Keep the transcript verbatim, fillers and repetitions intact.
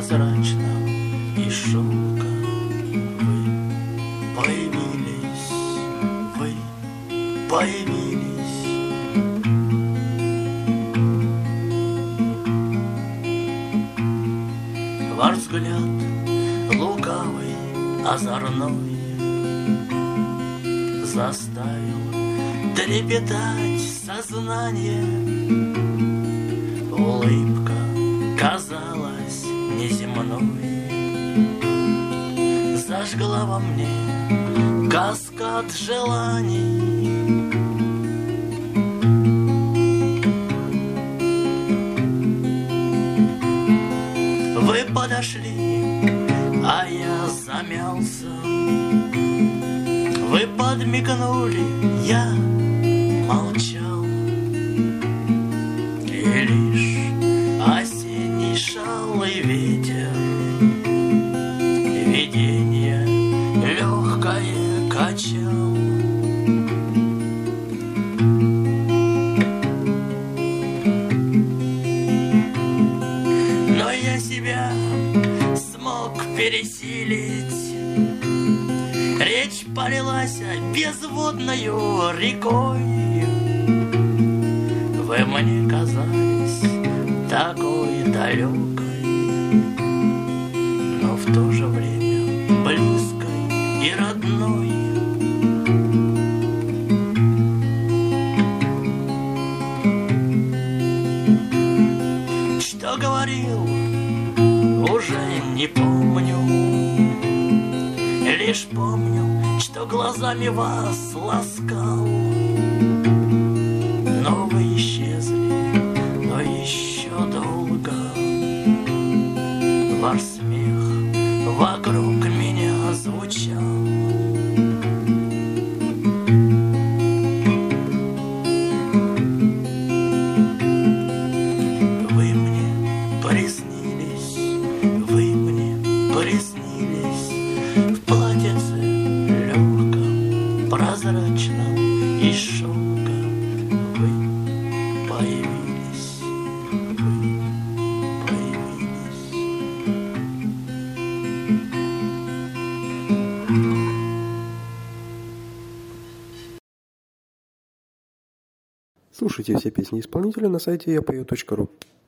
прозрачном из шелка. Вы появились, вы появились. Ваш взгляд лукавый, озорной заставил трепетать сознание. Улыбка казалась неземной, зажгла во мне каскад желаний. Вы подошли, а я замялся. Вы подмигнули, я молчал. И лишь осенний шалый ветер видение легкое качал. Но я себя смог пересилить. Речь полилась безводною рекой. Вы мне казались такой далекой, но в то же время близкой и родной. Что говорил, уже не помню. Лишь помню, что глазами вас ласкал. Но вы исчезли, но еще долго. Ваш смех вокруг меня звучал. Вы мне приснились, вы мне приснились в платьице легком, прозрачном из шелка. Вы появились, вы появились. Слушайте все песни исполнителя на сайте я пою точка ру.